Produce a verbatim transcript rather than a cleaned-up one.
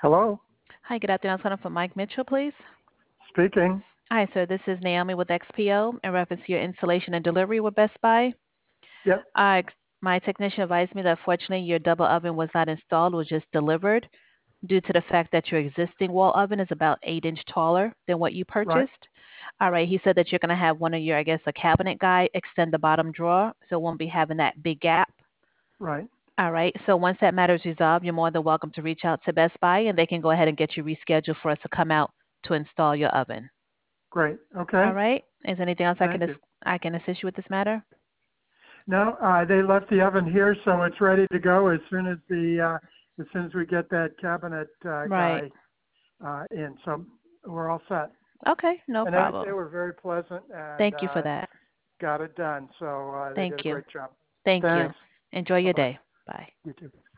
Hello, Hi, good afternoon. I was calling for Mike Mitchell, please. speaking. Hi, sir. This is Naomi with X P O in reference to your installation and delivery with Best Buy. Yep, Uh, ex- my technician advised me that fortunately your double oven was not installed, was just delivered due to the fact that your existing wall oven is about eight inch taller than what you right, purchased. All right, he said that you're going to have one of your, I guess, a cabinet guy extend the bottom drawer so it won't be having that big gap. right. All right, so once that matter is resolved, you're more than welcome to reach out to Best Buy and they can go ahead and get you rescheduled for us to come out to install your oven. Great. All Okay. right. Is there anything else I can Thank dis- you. I can assist you with this matter? No, uh, they left the oven here, so it's ready to go as soon as the uh, as soon as we get that cabinet uh, Right. guy uh, in. So we're all set. Okay, no And they, they problem. were very pleasant and Thank you for uh, that. got it done. So uh, they did Thank a you. great job. Thank you. Thanks. Enjoy Bye your bye. day. Bye. You too.